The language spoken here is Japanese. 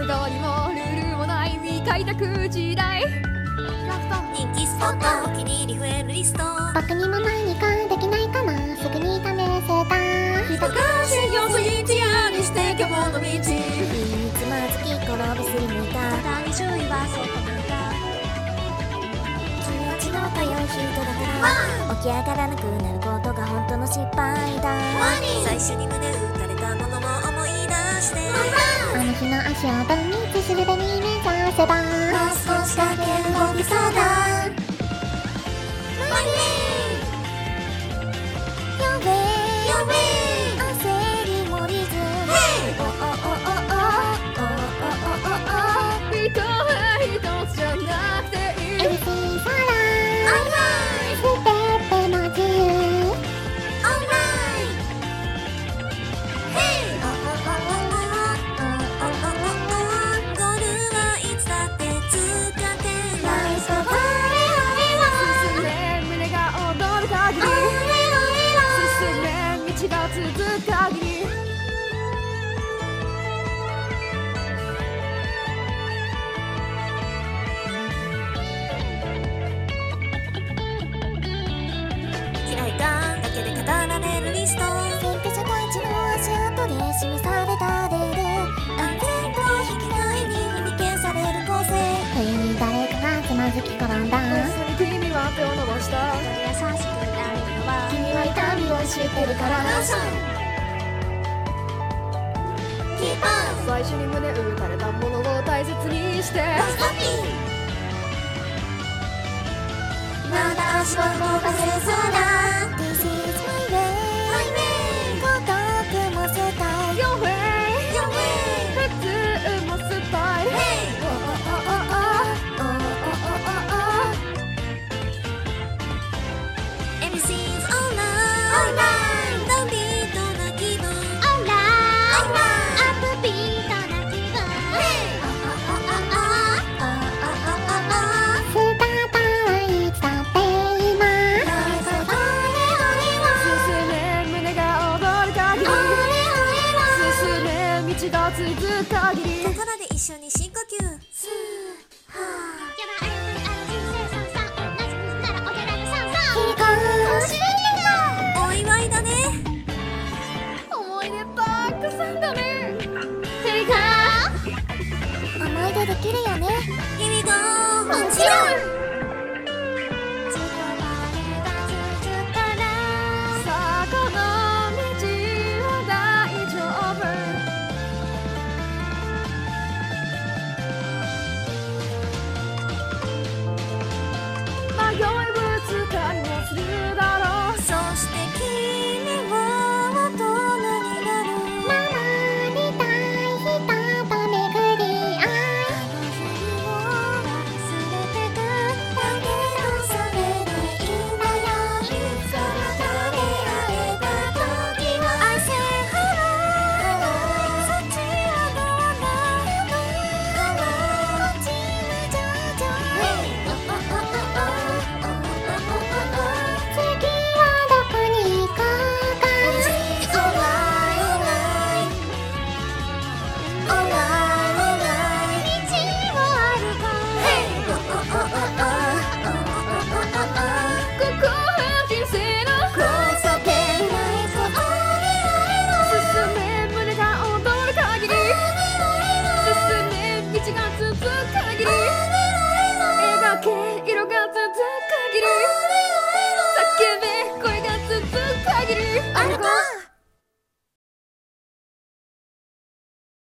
にもルールもない未開拓時代。 人気スポットお気に入り増えるリスト。 僕にも何かできないかな、すぐに試せた。 人が信用スイッチやにして今日もの道。 つまずき転びすりむいた。ただに注意はそうかむいた。君は違うという人だから起き上がらなくなることが本当の失敗だ。最初に胸打たれたものも思い出して、 あの日の足音に道しるべに目指せば、 もう少しだけ動けそうだ。マニーやべえやべえ焦りもリズム。おおおおおおおおおお。 一つじゃなくていい。 MC 空ステップの自由。 続く限り。 開いただけで語られるリスト。先駆者たちの足跡で示されたレール。安全と引き換えに踏み消される構成。 不意に誰かがつまずき転んだ。 君は手を伸ばした。 優しくなれるのは君は痛みを知ってるから。最初に胸打たれたものを大切にして。 まだ足を動かせそうだ。 This is my way 孤独もスタイル。 Your way Your way 普通もスタイル。 Everything's alright ダウンビートな気分。 Alright アップビートな気分。スタートはいつだって今。 進め胸が踊る限り。進め道が続く限り。 心で一緒に深呼吸。スーハー